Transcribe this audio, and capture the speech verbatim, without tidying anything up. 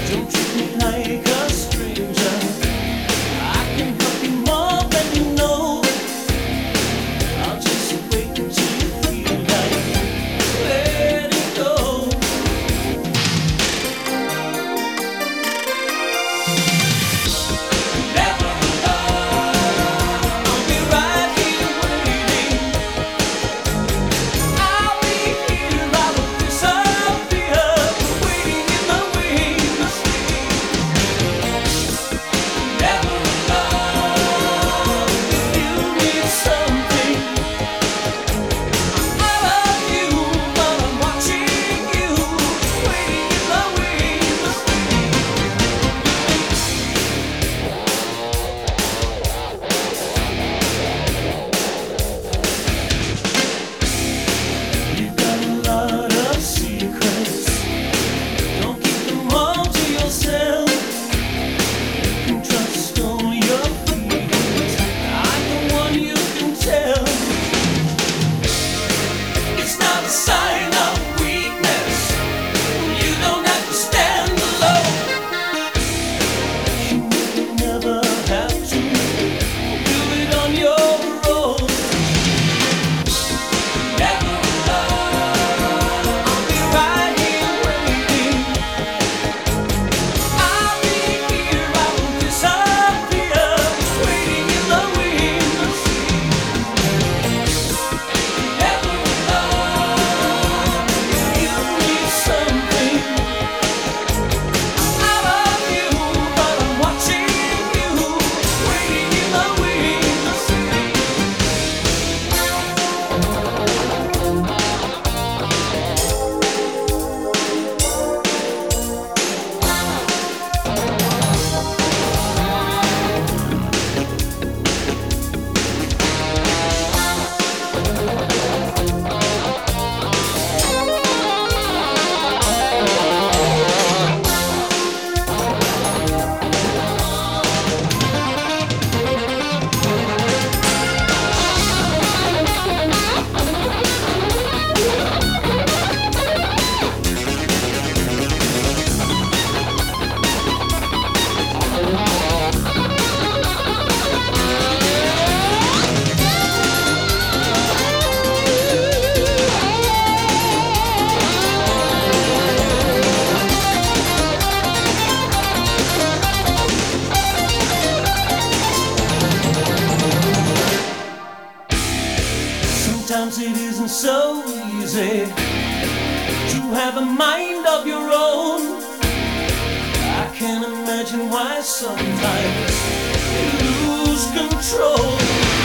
Don't treat me like a stranger. I can help you more than you know. I'll just wait until you feel like letting go. Never alone. I'll be right here waiting. I'll be here. I will disappear, waiting in the wings. Never alone. If you need something, I love you, but I'm watching you, waiting in the wings. You've got a lot of secrets. Don't keep them all to yourself. You can trust all your feelings. I'm the one you can tell. It's not a sign of weakness. You don't have to stand alone. You never have to do it on your own. Never alone. I'll be right here waiting. I'll be here. I will disappear, waiting in the wings. Never alone. If you need something, I love you, but I'm watching you, waiting in the wings. Sometimes it isn't so easy to have a mind of your own. I can't imagine why sometimes you lose control.